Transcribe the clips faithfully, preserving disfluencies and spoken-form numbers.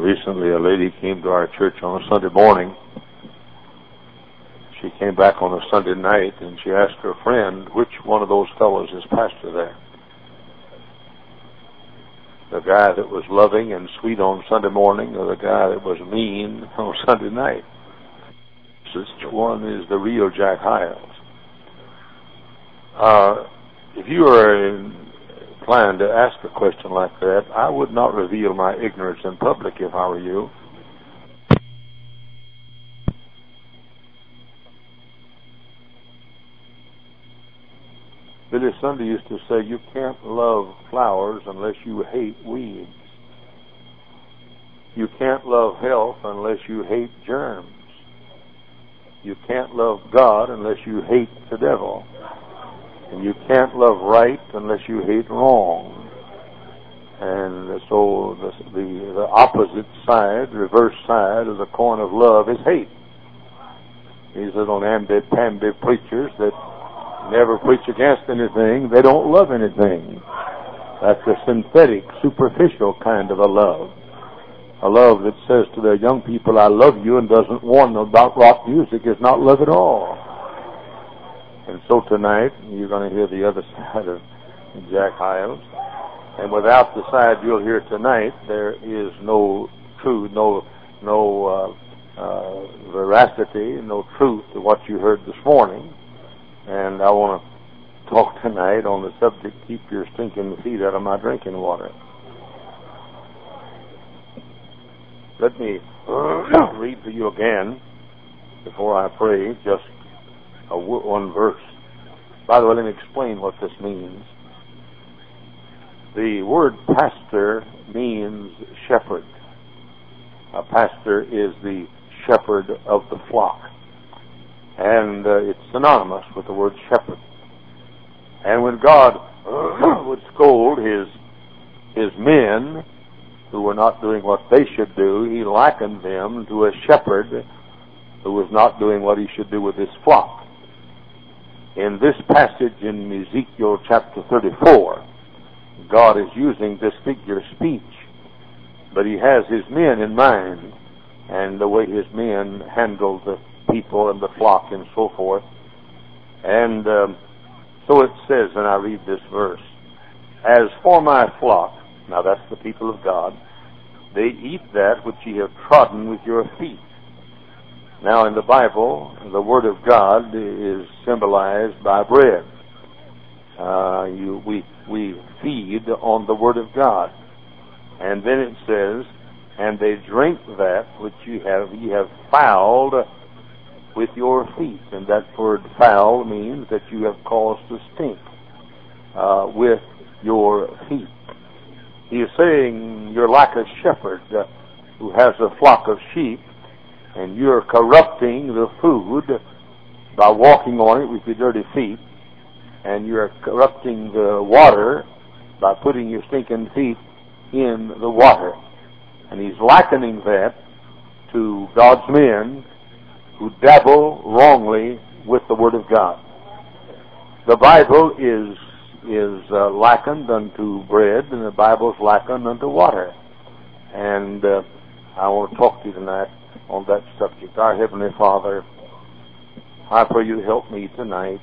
Recently, a lady came to our church on a Sunday morning. She came back on a Sunday night, and she asked her friend, which one of those fellows is pastor there? The guy that was loving and sweet on Sunday morning, or the guy that was mean on Sunday night? Which one is the real Jack Hyles? Uh, if you are inclined to ask a question like that, I would not reveal my ignorance in public if I were you. Billy Sunday used to say, you can't love flowers unless you hate weeds. You can't love health unless you hate germs. You can't love God unless you hate the devil. And you can't love right unless you hate wrong. And so the, the, the opposite side, reverse side of the coin of love is hate. These little namby-pamby preachers that never preach against anything, they don't love anything. That's a synthetic, superficial kind of a love. A love that says to their young people, I love you, and doesn't warn them about rock music is not love at all. And so tonight, you're going to hear the other side of Jack Hyles. And without the side you'll hear tonight, there is no truth, no no uh, uh, veracity, no truth to what you heard this morning. And I want to talk tonight on the subject, keep your stinking feet out of my drinking water. Let me uh, read to you again, before I pray, just a w- one verse. By the way, let me explain what this means. The word pastor means shepherd. A pastor is the shepherd of the flock. And uh, it's synonymous with the word shepherd. And when God uh, would scold his his men who were not doing what they should do, he likened them to a shepherd who was not doing what he should do with his flock. In this passage in Ezekiel chapter thirty-four, God is using this figure of speech, but he has his men in mind and the way his men handled the people and the flock and so forth. And um, so it says, and I read this verse, as for my flock, now that's the people of God, they eat that which ye have trodden with your feet. Now in the Bible, the Word of God is symbolized by bread. Uh, you, we, we feed on the Word of God. And then it says, and they drink that which you have, ye have fouled with your feet. And that word foul means that you have caused to stink uh, with your feet. He is saying you're like a shepherd uh, who has a flock of sheep, and you're corrupting the food by walking on it with your dirty feet, and you're corrupting the water by putting your stinking feet in the water. And he's likening that to God's men who dabble wrongly with the Word of God. The Bible is is uh, likened unto bread, and the Bible is likened unto water. And uh, I want to talk to you tonight on that subject. Our Heavenly Father, I pray you help me tonight.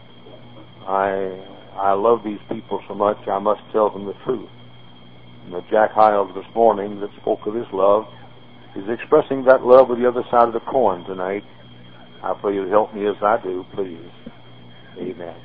I I love these people so much, I must tell them the truth. And the Jack Hyles this morning that spoke of his love is expressing that love with the other side of the coin tonight. I pray you help me as I do, please. Amen.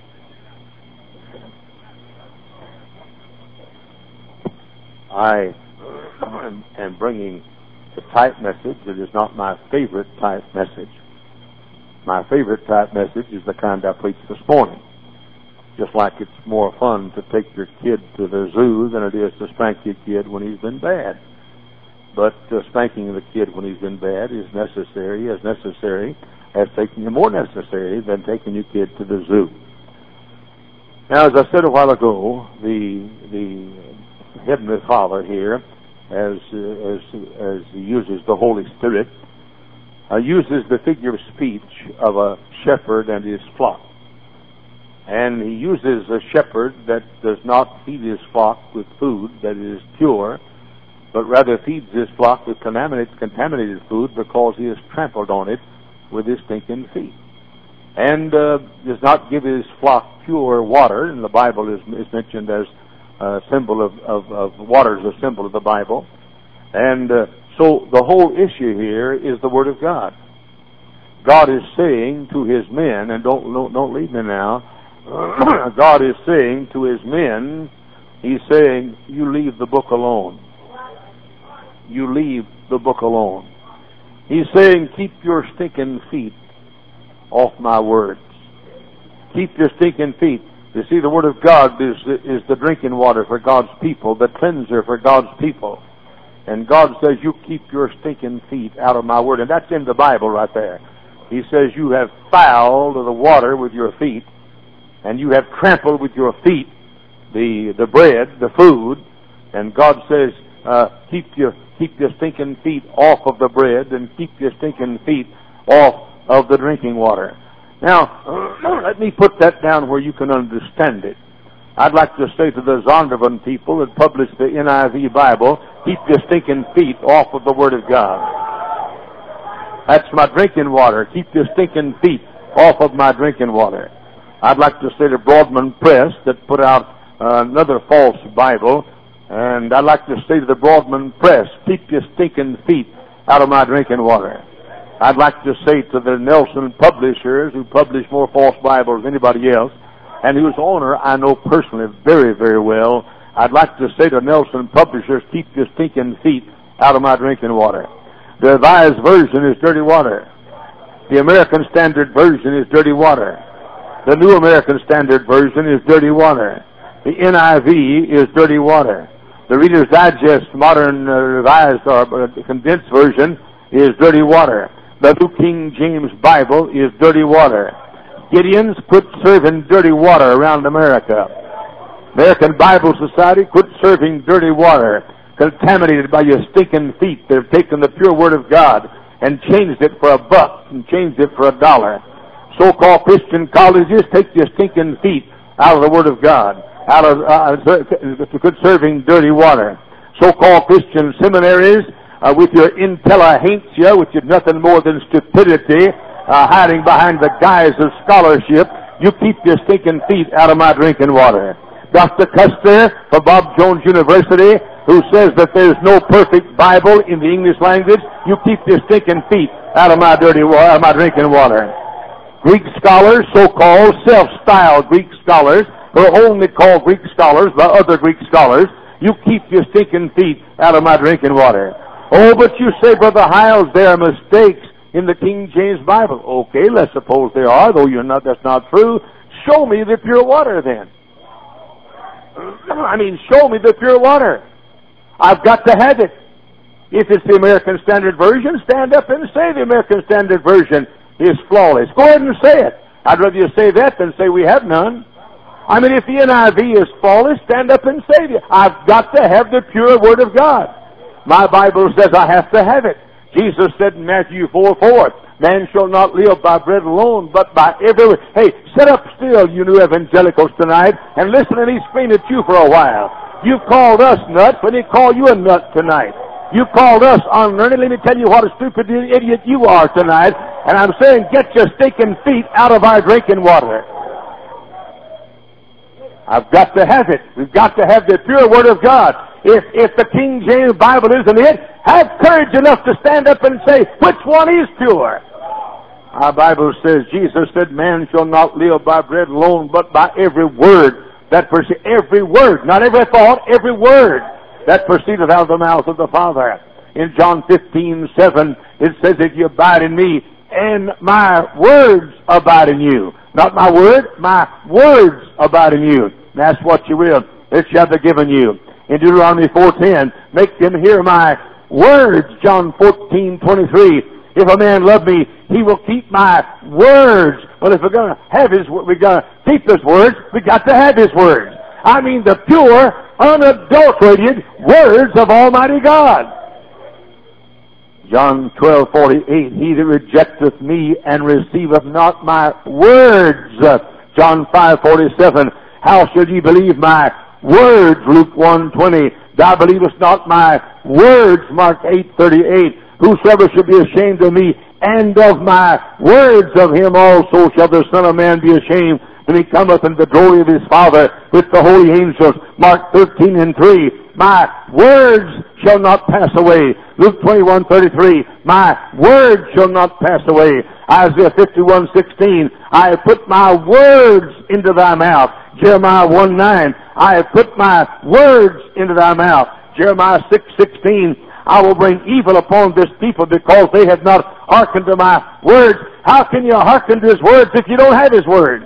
I am bringing the type message. It is not my favorite type message. My favorite type message is the kind I preached this morning. Just like it's more fun to take your kid to the zoo than it is to spank your kid when he's been bad. But uh, spanking the kid when he's been bad is necessary, as necessary as taking him more necessary than taking your kid to the zoo. Now, as I said a while ago, the the Heavenly Father here, as uh, as as he uses the Holy Spirit, uh, uses the figure of speech of a shepherd and his flock. And he uses a shepherd that does not feed his flock with food that is pure, but rather feeds his flock with contaminated, contaminated food because he has trampled on it with his stinking feet. And uh, does not give his flock pure water, and the Bible is, is mentioned as a symbol of, of, of water is a symbol of the Bible. And uh, so the whole issue here is the Word of God. God is saying to his men, and don't, don't, don't leave me now, God is saying to his men, he's saying, you leave the book alone. You leave the book alone. He's saying, keep your stinking feet off my words. Keep your stinking feet. You see, the Word of God is, is the drinking water for God's people, the cleanser for God's people. And God says, you keep your stinking feet out of my Word. And that's in the Bible right there. He says, you have fouled the water with your feet, and you have trampled with your feet the the bread, the food. And God says, uh, keep your keep your stinking feet off of the bread, and keep your stinking feet off of the drinking water. Now, let me put that down where you can understand it. I'd like to say to the Zondervan people that published the N I V Bible, keep your stinking feet off of the Word of God. That's my drinking water. Keep your stinking feet off of my drinking water. I'd like to say to Broadman Press that put out uh, another false Bible, and I'd like to say to the Broadman Press, keep your stinking feet out of my drinking water. I'd like to say to the Nelson publishers who publish more false Bibles than anybody else, and whose owner I know personally very, very well, I'd like to say to Nelson publishers, keep your stinking feet out of my drinking water. The Revised Version is dirty water. The American Standard Version is dirty water. The New American Standard Version is dirty water. The N I V is dirty water. The Reader's Digest Modern uh, Revised or uh, Condensed Version is dirty water. The New King James Bible is dirty water. Gideon's quit serving dirty water around America. American Bible Society quit serving dirty water, contaminated by your stinking feet. They've taken the pure Word of God and changed it for a buck and changed it for a dollar. So-called Christian colleges, take your stinking feet out of the Word of God, out of uh, quit serving dirty water. So-called Christian seminaries, uh, with your intelligentsia, which is nothing more than stupidity, uh, hiding behind the guise of scholarship, you keep your stinking feet out of my drinking water. Doctor Custer from Bob Jones University, who says that there's no perfect Bible in the English language, you keep your stinking feet out of my dirty water, out of my drinking water. Greek scholars, so-called self-styled Greek scholars, who are only called Greek scholars by other Greek scholars, you keep your stinking feet out of my drinking water. Oh, but you say, Brother Hiles, there are mistakes in the King James Bible. Okay, let's suppose there are, though you're not, that's not true. Show me the pure water then. I mean, show me the pure water. I've got to have it. If it's the American Standard Version, stand up and say the American Standard Version is flawless. Go ahead and say it. I'd rather you say that than say we have none. I mean, if the N I V is flawless, stand up and say it. I've got to have the pure Word of God. My Bible says I have to have it. Jesus said in Matthew four four, man shall not live by bread alone, but by every word. Hey, sit up still, you new evangelicals tonight, and listen to me scream at you for a while. You've called us nuts, but he called you a nut tonight. You called us unlearned. Let me tell you what a stupid idiot you are tonight. And I'm saying, get your stinking feet out of our drinking water. I've got to have it. We've got to have the pure Word of God. If if the King James Bible isn't it, have courage enough to stand up and say, which one is pure? Our Bible says, Jesus said, man shall not live by bread alone, but by every word that proceeds. Every word, not every thought, every word that proceedeth out of the mouth of the Father. In John fifteen seven, it says, if you abide in me, and my words abide in you. Not my word, my words abide in you. And ask what you will, it shall be given you. In Deuteronomy four ten, make them hear my words. John fourteen twenty-three, if a man love me, he will keep my words. Well, if we're going to have his, we're going to keep his words, we got to have his words. I mean the pure, unadulterated words of Almighty God. John twelve forty-eight, he that rejecteth me and receiveth not my words. John five forty-seven, how should ye believe my words? Luke one twenty, Thou believest not my words, Mark eight thirty-eight. Whosoever shall be ashamed of me and of my words, of him also shall the Son of Man be ashamed when he cometh in the glory of his Father with the holy angels. Mark thirteen and three. My words shall not pass away. Luke twenty-one thirty-three. My words shall not pass away. Isaiah fifty-one sixteen. I have put my words into thy mouth. Jeremiah one nine. I have put my words into thy mouth. Jeremiah six sixteen. I will bring evil upon this people because they have not hearkened to my words. How can you hearken to his words if you don't have his words?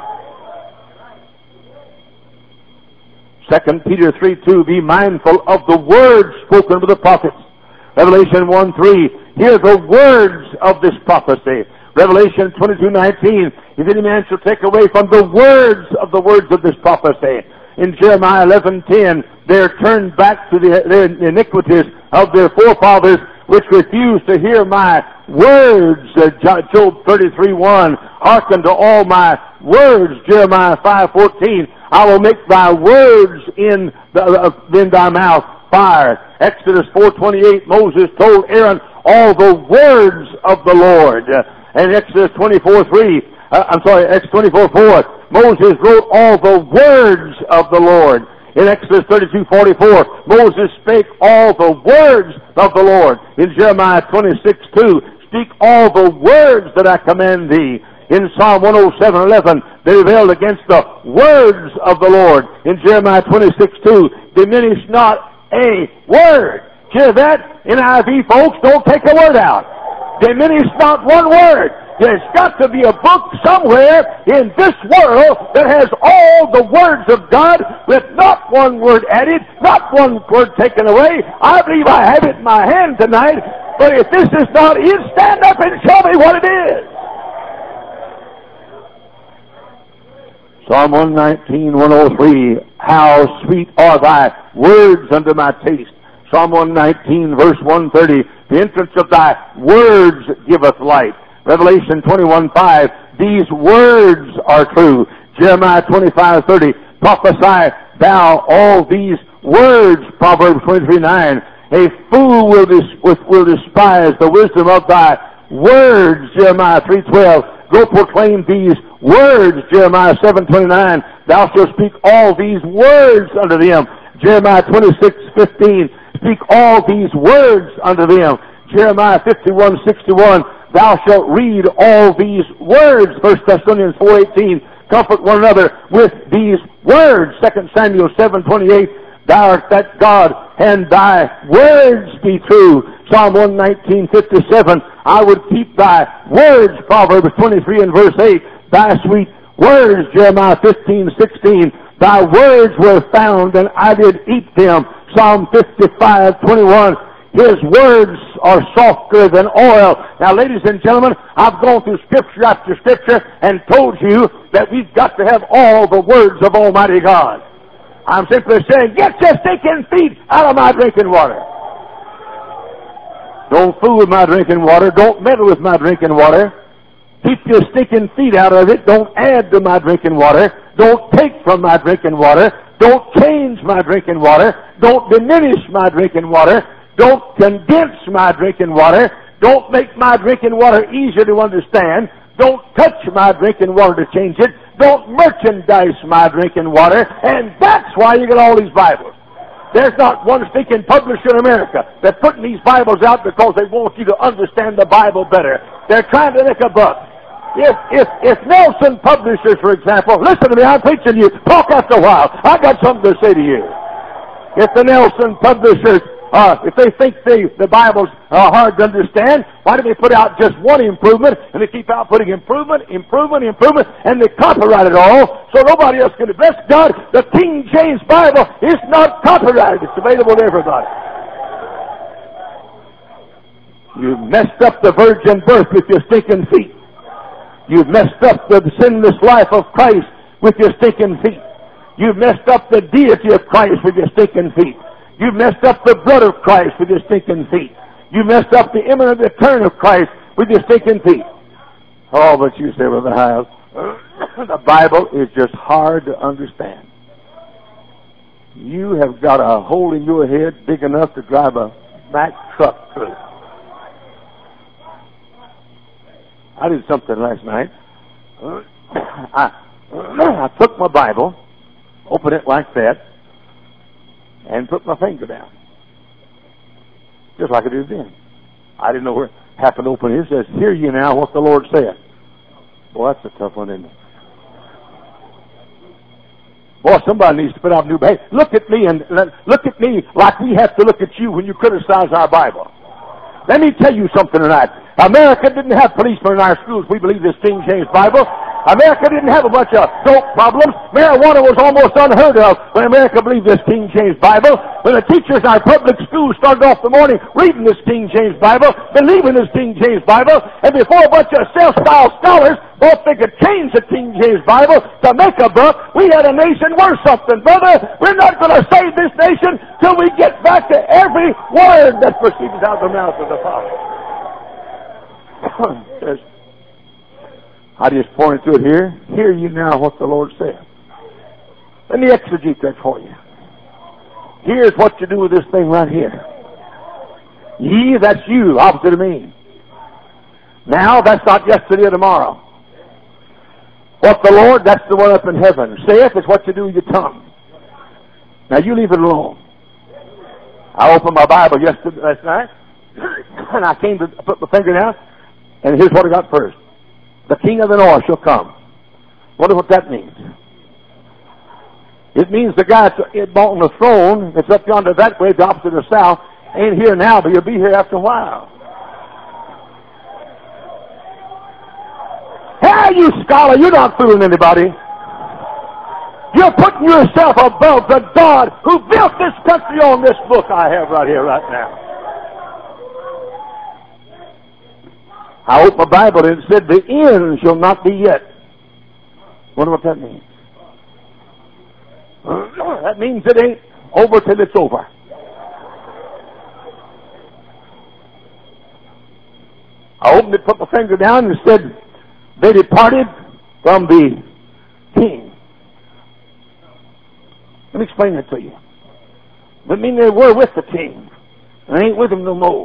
Second Peter three two. Be mindful of the words spoken by the prophets. Revelation one three. Hear the words of this prophecy. Revelation twenty-two nineteen. If any man shall take away from the words of the words of this prophecy. In Jeremiah eleven ten, they are turned back to the, their iniquities of their forefathers, which refused to hear my words. Uh, Job thirty-three one. Hearken to all my words. Jeremiah five fourteen. I will make thy words in, the, uh, in thy mouth fire. Exodus four twenty-eight. Moses told Aaron all the words of the Lord. Uh, and Exodus twenty-four three. Uh, I'm sorry, Exodus twenty-four four. Moses wrote all the words of the Lord. In Exodus thirty-two forty-four, Moses spake all the words of the Lord. In Jeremiah twenty-six two, speak all the words that I command thee. In Psalm one oh seven eleven, they rebelled against the words of the Lord. In Jeremiah twenty-six two, diminish not a word. Hear that? N I V folks, don't take a word out. Diminish not one word. There's got to be a book somewhere in this world that has all the words of God with not one word added, not one word taken away. I believe I have it in my hand tonight, but if this is not it, stand up and show me what it is. Psalm one nineteen, one oh three, how sweet are thy words unto my taste. Psalm one nineteen, verse one thirty, the entrance of thy words giveth light. Revelation twenty-one five, these words are true. Jeremiah twenty-five thirty, prophesy thou all these words. Proverbs twenty-three nine, a fool will, dis- will despise the wisdom of thy words. Jeremiah three twelve, go proclaim these words. Jeremiah seven twenty-nine, thou shalt speak all these words unto them. Jeremiah twenty-six fifteen, speak all these words unto them. Jeremiah fifty-one sixty-one, thou shalt read all these words. First Thessalonians four eighteen, comfort one another with these words. Second Samuel seven twenty-eight, thou art that God, and thy words be true. Psalm one nineteen fifty-seven, I would keep thy words. Proverbs twenty-three and verse eight, thy sweet words. Jeremiah fifteen sixteen, thy words were found, and I did eat them. Psalm fifty-five twenty-one, his words are softer than oil. Now, ladies and gentlemen, I've gone through scripture after scripture and told you that we've got to have all the words of Almighty God. I'm simply saying, get your stinking feet out of my drinking water. Don't fool with my drinking water. Don't meddle with my drinking water. Keep your stinking feet out of it. Don't add to my drinking water. Don't take from my drinking water. Don't change my drinking water. Don't diminish my drinking water. Don't condense my drinking water. Don't make my drinking water easier to understand. Don't touch my drinking water to change it. Don't merchandise my drinking water. And that's why you get all these Bibles. There's not one stinking publisher in America that's putting these Bibles out because they want you to understand the Bible better. They're trying to make a buck. If, if, if Nelson Publishers, for example, listen to me, I'm preaching to you, talk after a while. I got something to say to you. If the Nelson Publishers, uh, if they think the, the Bible's uh, hard to understand, why do they put out just one improvement, and they keep out putting improvement, improvement, improvement, and they copyright it all, so nobody else can. Bless God, the King James Bible is not copyrighted. It's available to everybody. You messed up the virgin birth with your stinking feet. You've messed up the sinless life of Christ with your stinking feet. You've messed up the deity of Christ with your stinking feet. You've messed up the blood of Christ with your stinking feet. You've messed up the imminent return of Christ with your stinking feet. Oh, but you say, Brother Hyles, the, Hiles, the Bible is just hard to understand. You have got a hole in your head big enough to drive a Mack truck through. I did something last night. I, I took my Bible, opened it like that, and put my finger down. Just like I did then. I didn't know where it happened to open it. It says, "Hear ye now what the Lord said." Boy, that's a tough one, isn't it? Boy, somebody needs to put out a new Bible. Hey, look at me and look at me like we have to look at you when you criticize our Bible. Let me tell you something tonight. America didn't have policemen in our schools. We believe this King James Bible. America didn't have a bunch of dope problems. Marijuana was almost unheard of when America believed this King James Bible. When the teachers in our public schools started off the morning reading this King James Bible, believing this King James Bible, and before a bunch of self-styled scholars thought they could change the King James Bible to make a book, we had a nation worth something, brother. We're not going to save this nation till we get back to every word that proceeds out of the mouth of the Father. I just pointed to it here. Hear you now what the Lord said. Let me exegete that for you. Here's what you do with this thing right here. Ye, that's you, opposite of me. Now, that's not yesterday or tomorrow. What the Lord, that's the one up in heaven. Saith is what you do with your tongue. Now, you leave it alone. I opened my Bible yesterday, last night, and I came to put my finger down, and here's what I got first. The King of the North shall come. Wonder what that means. It means the guy that's on the throne that's up yonder that way, the opposite of the south, ain't here now, but he'll be here after a while. Hey, you scholar, you're not fooling anybody. You're putting yourself above the God who built this country on this book I have right here, right now. I opened my Bible and it said, the end shall not be yet. Wonder what that means. That means it ain't over till it's over. I opened it, put my finger down, and it said, they departed from the king. Let me explain that to you. That means they were with the king, and they ain't with him no more.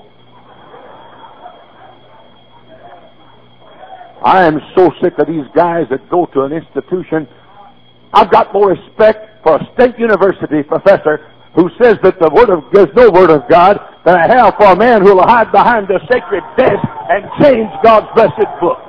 I am so sick of these guys that go to an institution. I've got more respect for a state university professor who says that the word of there's no word of God than I have for a man who will hide behind the sacred desk and change God's blessed book.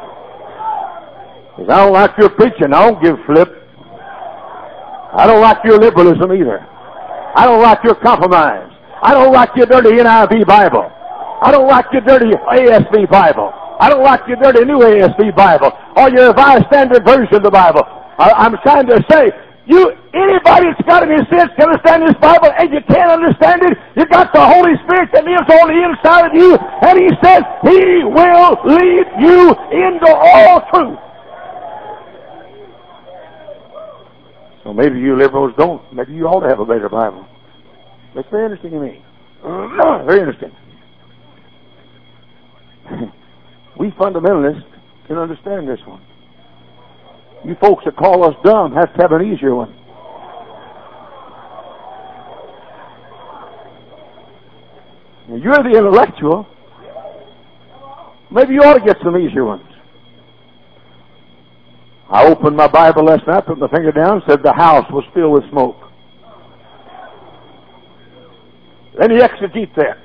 If I don't like your preaching, I don't give flip. I don't like your liberalism either. I don't like your compromise. I don't like your dirty N I V Bible. I don't like your dirty A S V Bible. I don't like your dirty new A S V Bible or your Revised Standard Version of the Bible. I, I'm trying to say, you anybody that's got any sense can understand this Bible, and you can't understand it. You got the Holy Spirit that lives on the inside of you, and He says He will lead you into all truth. So maybe you liberals don't. Maybe you ought to have a better Bible. That's very interesting to me. Very interesting. We fundamentalists can understand this one. You folks that call us dumb have to have an easier one. You're the intellectual. Maybe you ought to get some easier ones. I opened my Bible last night, put my finger down, said the house was filled with smoke. Let me exegete that.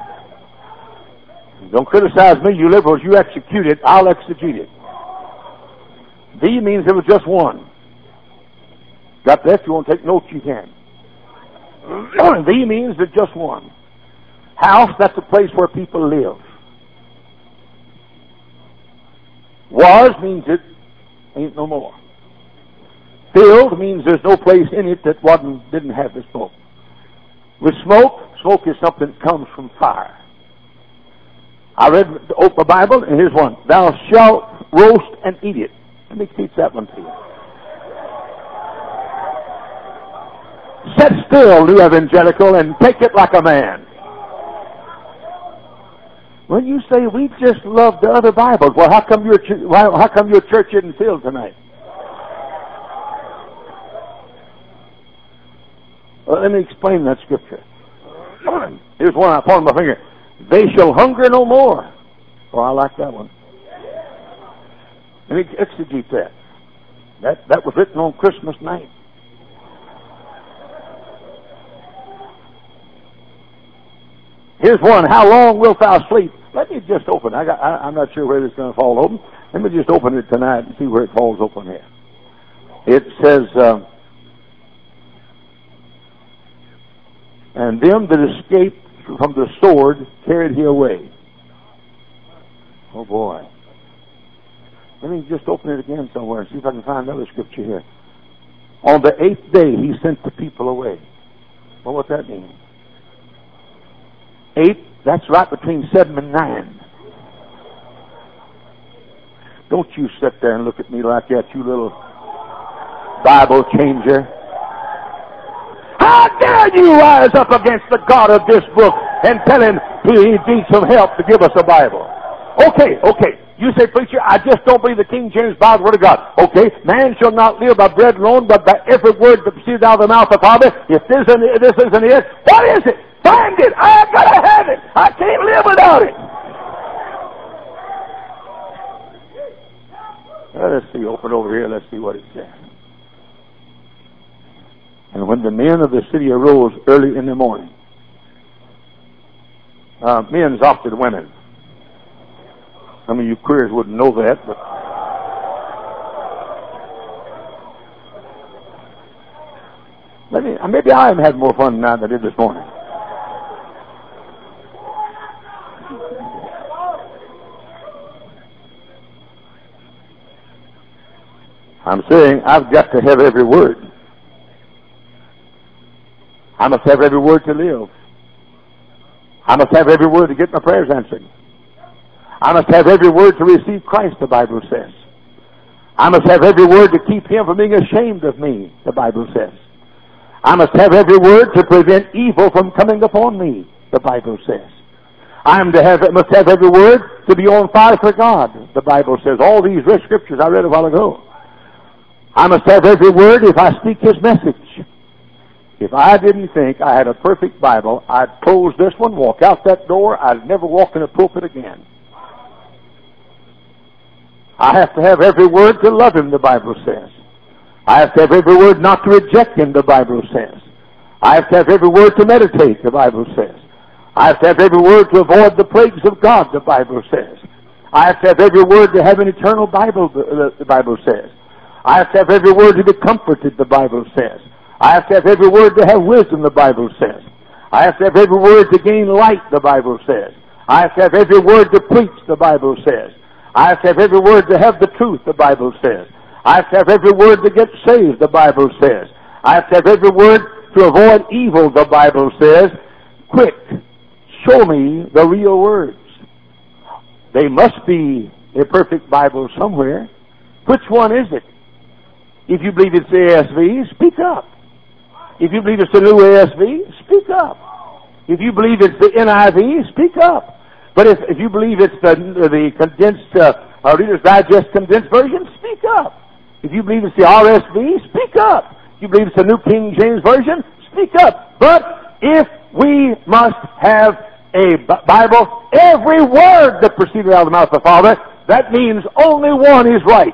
Don't criticize me, you liberals. You execute it, I'll exegete it. D means there was just one. Got that? If you want to take notes, you can. D means there's just one. House, that's a place where people live. Was means it ain't no more. Filled means there's no place in it that wasn't didn't have the smoke. With smoke, smoke is something that comes from fire. I read the open Bible, and here's one. Thou shalt roast and eat it. Let me teach that one to you. Set still, New Evangelical, and take it like a man. When you say we just love the other Bibles, well, how come your ch- how come your church isn't filled tonight? Well, let me explain that scripture. Here's one I pointed my finger. They shall hunger no more. Oh, I like that one. Let me exegete that. That that was written on Christmas night. Here's one. How long wilt thou sleep? Let me just open. I got. I, I'm not sure where it's going to fall open. Let me just open it tonight and see where it falls open here. It says, uh, and them that escaped from the sword carried he away. Oh boy. Let me just open it again somewhere and see if I can find another scripture here. On the eighth day he sent the people away. Well, what's that mean? Eight, that's right between seven and nine. Don't you sit there and look at me like that, you little Bible changer. How dare you rise up against the God of this book and tell him he needs some help to give us a Bible? Okay, okay. You say, preacher, I just don't believe the King James Bible, Word of God. Okay, man shall not live by bread alone, but by every word that proceeds out of the mouth of the Father. If this isn't, if this isn't it, what is it? Find it. I gotta have it. I can't live without it. Well, let's see. Open over here. Let's see what it says. And when the men of the city arose early in the morning, uh, men's opted women. I mean, you queers wouldn't know that, but maybe, maybe I am having more fun now than I did this morning. I'm saying I've got to have every word. I must have every word to live. I must have every word to get my prayers answered. I must have every word to receive Christ, the Bible says. I must have every word to keep him from being ashamed of me, the Bible says. I must have every word to prevent evil from coming upon me, the Bible says. I am to have, must have every word to be on fire for God, the Bible says. All these rich scriptures I read a while ago. I must have every word if I speak his message. If I didn't think I had a perfect Bible, I'd close this one, walk out that door, I'd never walk in a pulpit again. I have to have every word to love him, the Bible says. I have to have every word not to reject him, the Bible says. I have to have every word to meditate, the Bible says. I have to have every word to avoid the plagues of God, the Bible says. I have to have every word to have an eternal Bible, the Bible says. I have to have every word to be comforted, the Bible says. I have to have every word to have wisdom, the Bible says. I have to have every word to gain light, the Bible says. I have to have every word to preach, the Bible says. I have to have every word to have the truth, the Bible says. I have to have every word to get saved, the Bible says. I have to have every word to avoid evil, the Bible says. Quick, show me the real words. They must be a perfect Bible somewhere. Which one is it? If you believe it's the A S V, speak up. If you believe it's the new A S V, speak up. If you believe it's the N I V, speak up. But if, if you believe it's the, the condensed, uh, uh, Reader's Digest condensed version, speak up. If you believe it's the R S V, speak up. If you believe it's the New King James Version, speak up. But if we must have a Bible, every word that proceeded out of the mouth of the Father, that means only one is right.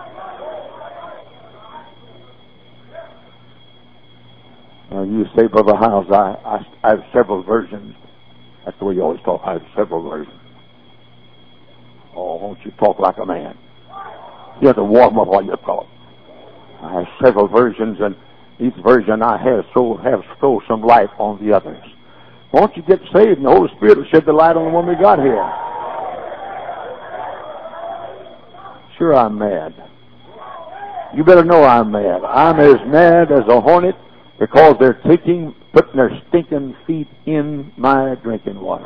Now you say, Brother Hiles, I, I, I have several versions. That's the way you always talk. I have several versions. Oh, won't you talk like a man? You have to warm up while you talk. I have several versions, and each version I have so have throw some light on the others. Won't you get saved, and the Holy Spirit will shed the light on the one we got here? Sure, I'm mad. You better know I'm mad. I'm as mad as a hornet because they're taking, putting their stinking feet in my drinking water.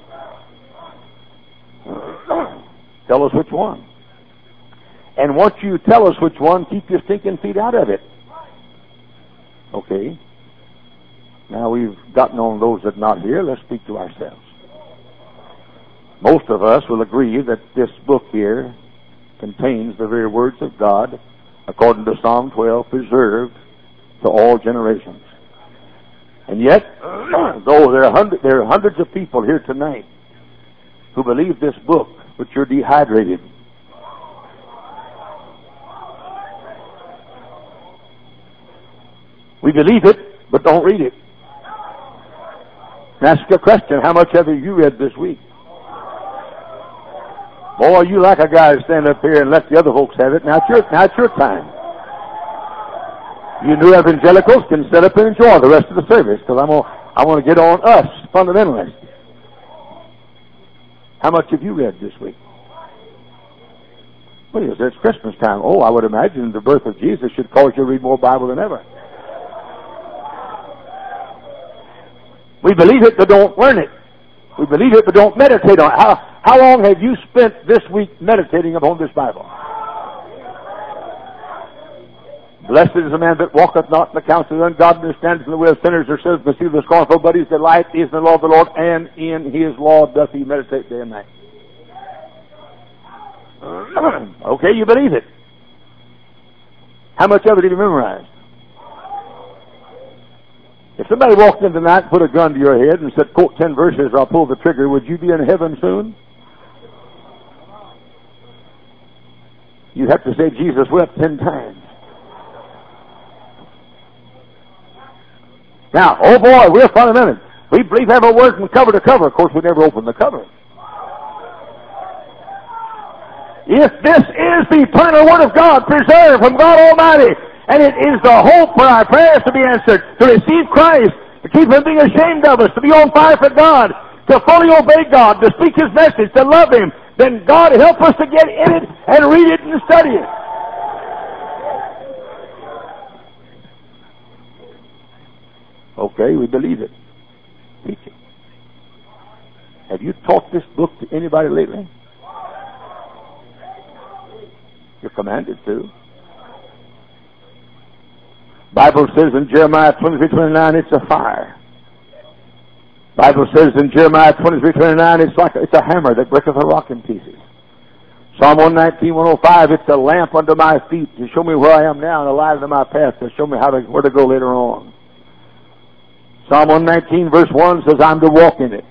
Tell us which one. And once you tell us which one, keep your stinking feet out of it. Okay. Now we've gotten on those that are not here. Let's speak to ourselves. Most of us will agree that this book here contains the very words of God, according to Psalm twelve, preserved to all generations. And yet, though there are, hundred, there are hundreds of people here tonight who believe this book, but you're dehydrated. We believe it, but don't read it. Ask a question, how much have you read this week? Boy, you like a guy to stand up here and let the other folks have it. Now it's your, now it's your time. You new evangelicals can sit up and enjoy the rest of the service, because I'm gonna, I want to get on us, fundamentalists. How much have you read this week? What is it? It's Christmas time. Oh, I would imagine the birth of Jesus should cause you to read more Bible than ever. We believe it, but don't learn it. We believe it, but don't meditate on it. How, how long have you spent this week meditating upon this Bible? Blessed is the man that walketh not in the counsel of the ungodly, standeth in the way of sinners, or sitteth in the seat of the scornful, but his delight is in the law of the Lord, and in his law doth he meditate day and night. Okay, you believe it. How much of it have you memorized? If somebody walked in tonight and put a gun to your head and said, quote ten verses or I'll pull the trigger, would you be in heaven soon? You'd have to say Jesus wept ten times. Now, oh boy, we're fundamentalists. We believe every word from cover to cover. Of course, we never open the cover. If this is the eternal Word of God, preserved from God Almighty, and it is the hope for our prayers to be answered, to receive Christ, to keep Him being ashamed of us, to be on fire for God, to fully obey God, to speak His message, to love Him, then God help us to get in it and read it and study it. Okay, we believe it. Teach it. Have you taught this book to anybody lately? You're commanded to. Bible says in Jeremiah twenty-three twenty-nine, it's a fire. Bible says in Jeremiah twenty-three twenty-nine, it's like a, it's a hammer that breaketh a rock in pieces. Psalm one nineteen one oh five, it's a lamp under my feet to show me where I am now and a light under my path to show me how to, where to go later on. Psalm one nineteen verse one says I'm to walk in it.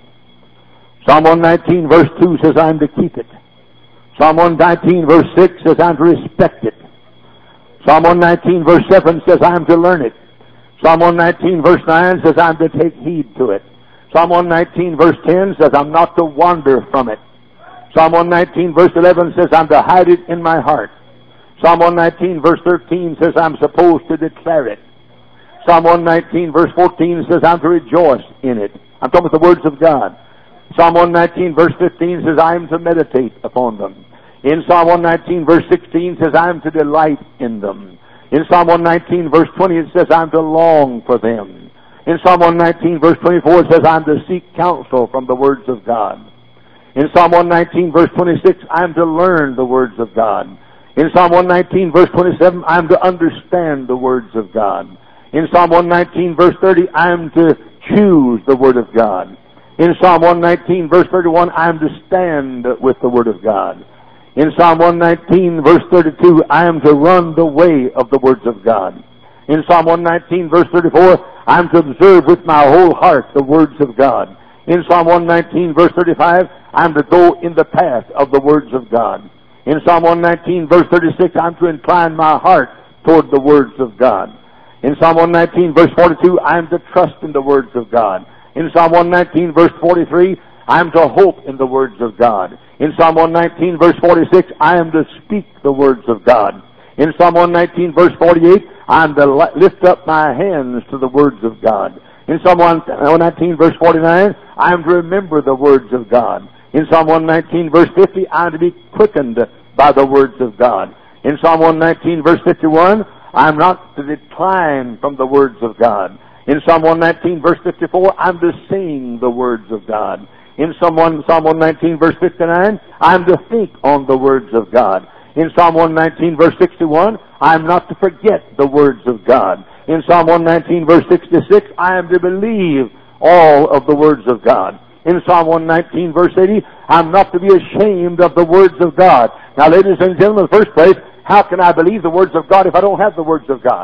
Psalm one nineteen verse two says I'm to keep it. Psalm one nineteen verse six says I'm to respect it. Psalm one nineteen verse seven says I'm to learn it. Psalm one nineteen verse nine says I'm to take heed to it. Psalm one nineteen verse ten says I'm not to wander from it. Psalm one nineteen verse eleven says I'm to hide it in my heart. Psalm one nineteen verse thirteen says I'm supposed to declare it. Psalm one nineteen verse fourteen says I'm to rejoice in it. I'm talking about the words of God. Psalm one nineteen verse fifteen says I am to meditate upon them. In Psalm one nineteen verse sixteen says I am to delight in them. In Psalm one nineteen verse twenty it says I am to long for them. In Psalm one nineteen verse twenty-four it says I am to seek counsel from the words of God. In Psalm one nineteen verse twenty-six I am to learn the words of God. In Psalm one nineteen verse twenty-seven I am to understand the words of God. In Psalm one nineteen verse thirty I am to choose the Word of God. In Psalm one nineteen verse thirty-one I am to stand with the Word of God. In Psalm one nineteen verse thirty-two I am to run the way of the words of God. In Psalm one nineteen verse thirty-four I am to observe with my whole heart the words of God. In Psalm one nineteen verse thirty-five I am to go in the path of the words of God. In Psalm one nineteen verse thirty-six I am to incline my heart toward the words of God. In Psalm one nineteen verse forty-two I am to trust in the words of God. In Psalm one nineteen verse forty-three I am to hope in the words of God. In Psalm one nineteen verse forty-six I am to speak the words of God. In Psalm one nineteen verse forty-eight I am to lift up my hands to the words of God. In Psalm one nineteen verse forty-nine I am to remember the words of God. In Psalm one nineteen verse fifty I am to be quickened by the words of God. In Psalm one nineteen verse fifty-one I am not to decline from the words of God. In Psalm one nineteen verse fifty-four I am to sing the words of God. In Psalm one nineteen verse fifty-nine I am to think on the words of God. In Psalm one nineteen verse sixty-one I am not to forget the words of God. In Psalm one nineteen verse sixty-six I am to believe all of the words of God. In Psalm one nineteen verse eighty I am not to be ashamed of the words of God. Now, ladies and gentlemen, in the first place, how can I believe the words of God if I don't have the words of God?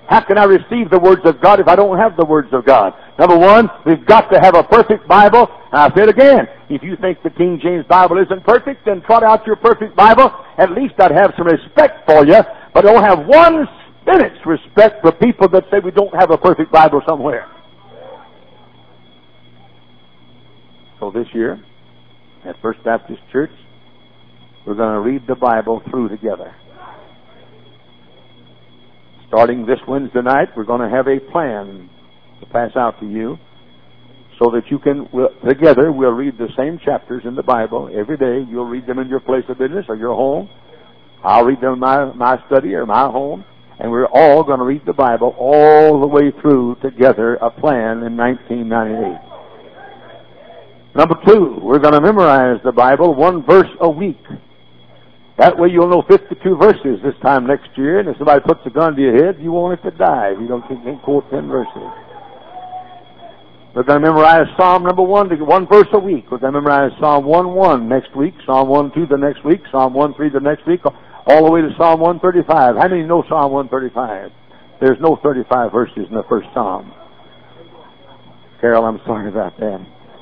How can I receive the words of God if I don't have the words of God? Number one, we've got to have a perfect Bible. And I said again, if you think the King James Bible isn't perfect, then trot out your perfect Bible. At least I'd have some respect for you, but don't have one minute's respect for people that say we don't have a perfect Bible somewhere. So this year, at First Baptist Church, we're going to read the Bible through together. Starting this Wednesday night, we're going to have a plan to pass out to you so that you can, we'll, together, we'll read the same chapters in the Bible every day. You'll read them in your place of business or your home. I'll read them in my, my study or my home. And we're all going to read the Bible all the way through together, a plan in nineteen ninety-eight. Number two, we're going to memorize the Bible one verse a week. That way you'll know fifty-two verses this time next year, and if somebody puts a gun to your head, you won't have to die if you don't can't quote ten verses. We're going to memorize Psalm number one, one verse a week. We're going to memorize Psalm one one next week, Psalm one two the next week, Psalm one three the next week, all the way to Psalm one thirty-five. How many know Psalm one thirty-five? There's no thirty-five verses in the first Psalm. Carol, I'm sorry about that.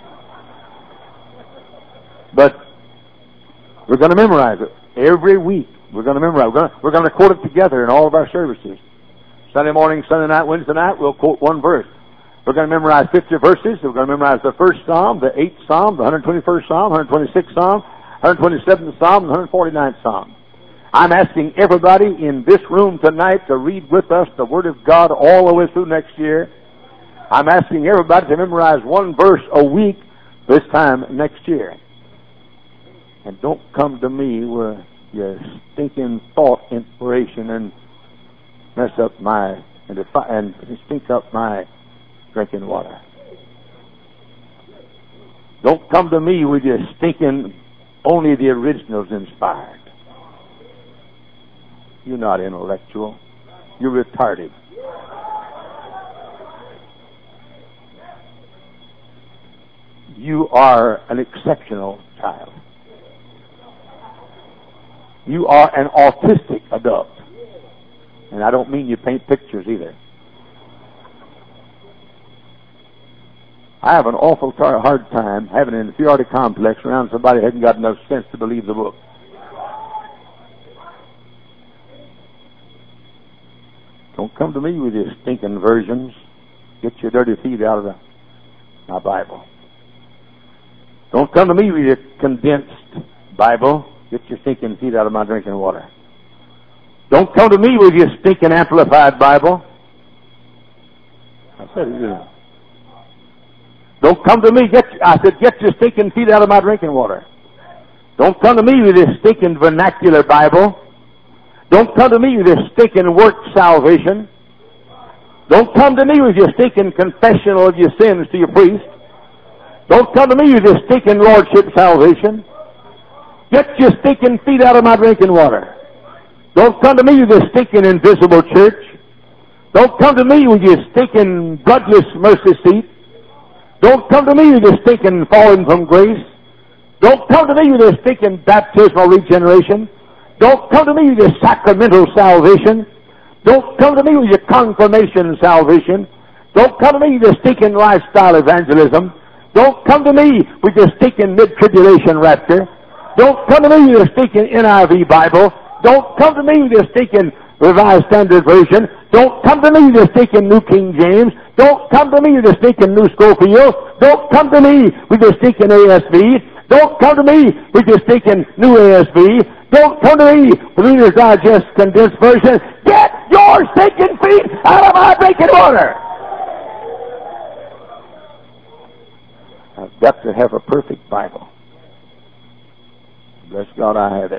But we're going to memorize it. Every week, we're going to memorize. We're going to, we're going to quote it together in all of our services. Sunday morning, Sunday night, Wednesday night, we'll quote one verse. We're going to memorize fifty verses. We're going to memorize the first Psalm, the eighth Psalm, the one hundred twenty-first Psalm, one hundred twenty-sixth Psalm, one hundred twenty-seventh Psalm, and one hundred forty-ninth Psalm. I'm asking everybody in this room tonight to read with us the Word of God all the way through next year. I'm asking everybody to memorize one verse a week this time next year. And don't come to me with your stinking thought inspiration and mess up my, and, defi- and stink up my drinking water. Don't come to me with your stinking, only the original's inspired. You're not intellectual. You're retarded. You are an exceptional child. You are an autistic adult. And I don't mean you paint pictures either. I have an awful tar- hard time having an inferiority complex around somebody who hasn't got enough sense to believe the book. Don't come to me with your stinking versions. Get your dirty feet out of the, my Bible. Don't come to me with your condensed Bible. Get your stinking feet out of my drinking water. Don't come to me with your stinking amplified Bible. I said it. Don't come to me. Get I said, get your stinking feet out of my drinking water. Don't come to me with this stinking vernacular Bible. Don't come to me with this stinking work salvation. Don't come to me with your stinking confessional of your sins to your priest. Don't come to me with this stinking lordship salvation. Get your stinking feet out of my drinking water. Don't come to me with this stinking invisible church. Don't come to me with your stinking bloodless mercy seat. Don't come to me with this stinking falling from grace. Don't come to me with this stinking baptismal regeneration. Don't come to me with your sacramental salvation. Don't come to me with your confirmation salvation. Don't come to me with your stinking lifestyle evangelism. Don't come to me with your stinking mid-tribulation rapture. Don't come to me with your stinking N I V Bible. Don't come to me with your stinking Revised Standard Version. Don't come to me with your stinking New King James. Don't come to me with your stinking New Schofield. Don't come to me with your stinking A S V. Don't come to me with your stinking New A S V. Don't come to me with Reader's Digest Condensed Version. Get your stinking feet out of my drinking water! I've got to have a perfect Bible. Bless God, I have it.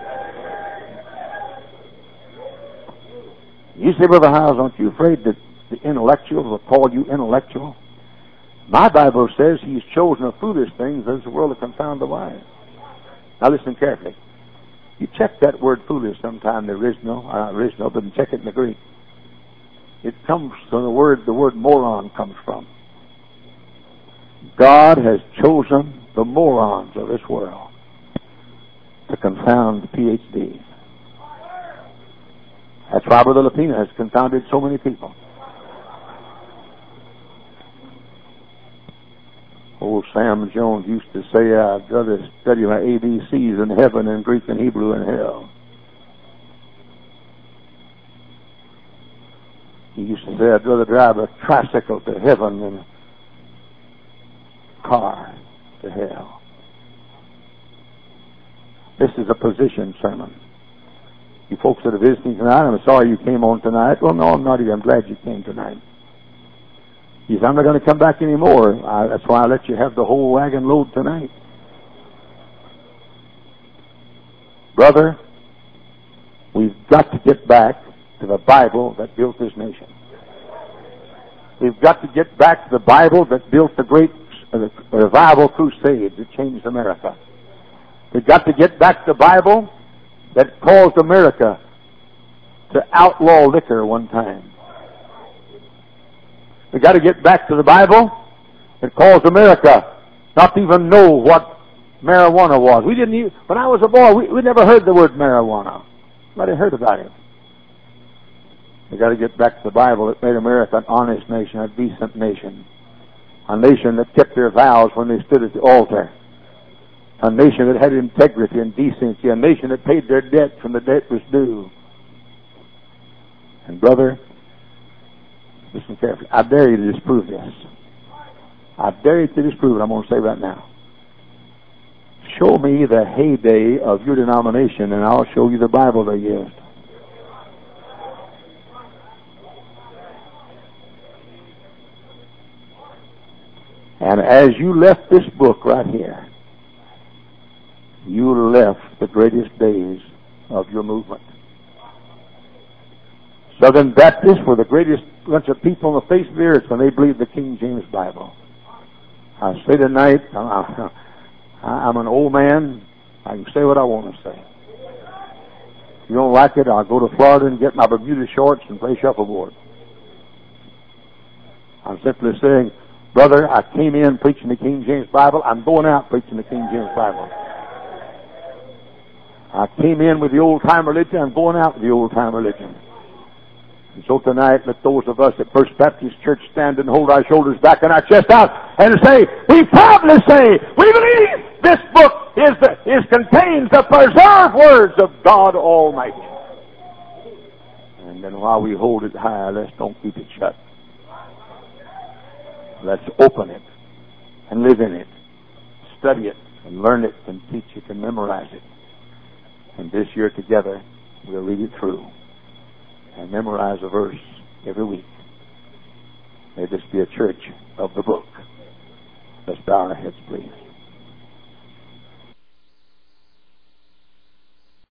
You say, Brother Howes, aren't you afraid that the intellectuals will call you intellectual? My Bible says He's chosen the foolish things as the world to confound the wise. Now listen carefully. You check that word foolish sometime, the original, uh, original, but check it in the Greek. It comes from the word, the word moron comes from. God has chosen the morons of this world to confound the P H Ds. That's why Brother Lapina has confounded so many people. Old Sam Jones used to say, I'd rather study my A B Cs in heaven and Greek and Hebrew in hell. He used to say, I'd rather drive a tricycle to heaven than a car to hell. This is a position sermon. You folks that are visiting tonight, I'm sorry you came on tonight. Well, no, I'm not even. I'm glad you came tonight. You said, I'm not going to come back anymore. I, that's why I let you have the whole wagon load tonight. Brother, we've got to get back to the Bible that built this nation. We've got to get back to the Bible that built the great uh, revival crusade that changed America. We've got to get back to the Bible that caused America to outlaw liquor one time. We've got to get back to the Bible that caused America not to even know what marijuana was. We didn't even, when I was a boy, we, we never heard the word marijuana. Nobody heard about it. We've got to get back to the Bible that made America an honest nation, a decent nation, a nation that kept their vows when they stood at the altar, a nation that had integrity and decency, a nation that paid their debt when the debt was due. And brother, listen carefully. I dare you to disprove this. I dare you to disprove it. I'm going to say right now. Show me the heyday of your denomination, and I'll show you the Bible they used. And as you left this book right here, you left the greatest days of your movement. Southern Baptists were the greatest bunch of people on the face of the earth when they believed the King James Bible. I say tonight, I'm an old man. I can say what I want to say. If you don't like it, I'll go to Florida and get my Bermuda shorts and play shuffleboard. I'm simply saying, brother, I came in preaching the King James Bible. I'm going out preaching the King James Bible. I came in with the old-time religion. I'm going out with the old-time religion. And so tonight, let those of us at First Baptist Church stand and hold our shoulders back and our chest out and say, we proudly say, we believe this book is the, is contains the preserved words of God Almighty. And then while we hold it high, let's don't keep it shut. Let's open it and live in it, study it and learn it and teach it and memorize it. And this year together, we'll read it through and memorize a verse every week. May this be a church of the book. Let's bow our heads, please.